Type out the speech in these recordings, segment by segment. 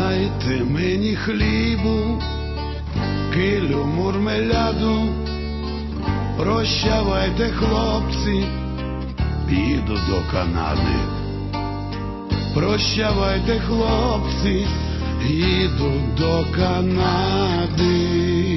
Дайте мені хлібу, килю мурмеляду. Прощавайте, хлопці, їду до Канади. Прощавайте, хлопці, їду до Канади.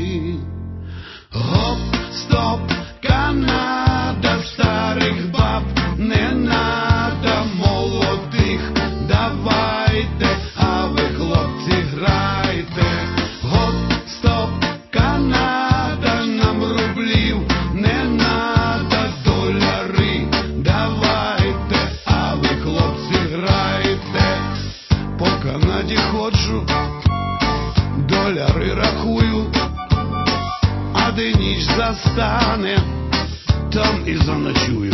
Гоп, стоп, Канада, старих баб не надо, молодих давайте, а ви, хлопці, грайте. Гоп, стоп, Канада, нам рублів не надо, доляри давайте, а ви, хлопці, грайте. По Канаді ходжу, доляри рахую, а де ніч застане, там і заночую.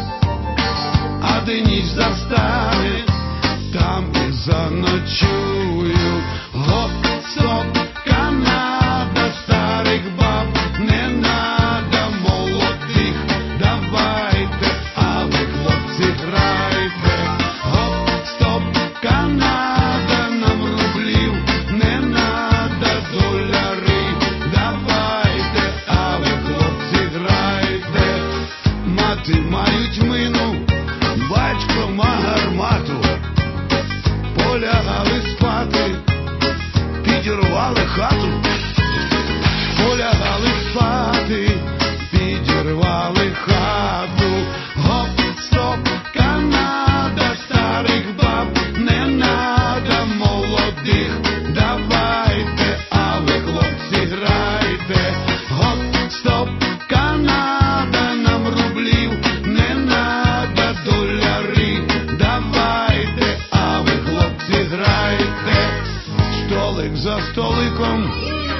А де ніч застане, там і заночую. Гоп, стоп, Канада, старих баб не надо, молодих давайте, а ви, хлопці, грайте. Гоп, стоп, Канада, нам рублів не надо, доляри давайте, а ви, хлопці, грайте. Мати мають мину, батько ма гармату. Полягали спати, підірвали хату. Полягали спати, підірвали хату. Гоп, стоп, Канада, старих баб не надо, молодих давайте, а ви, хлопці, грайте. Гоп, стоп, Канада, нам рублів не надо, доляри давайте, а ви, хлопці, грайте. Столик за столиком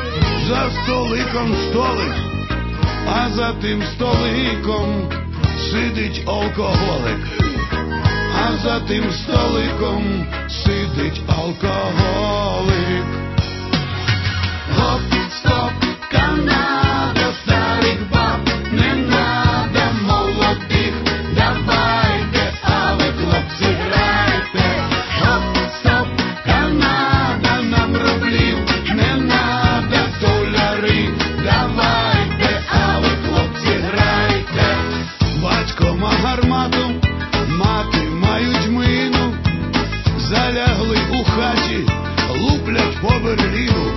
столик, а за тим столиком сидить алкоголик. А за тим столиком сидить алкоголик. Гоп, стоп, Канада, старих баб не надо, молодих давайте, а ви, хлопці, грайте. Гоп, стоп, Канада, нам рублів не надо, доляри давайте, а ви, хлопці, грайте. Батько ма гармату, мати мають мину, залягли у хаті, луплять по Берліну.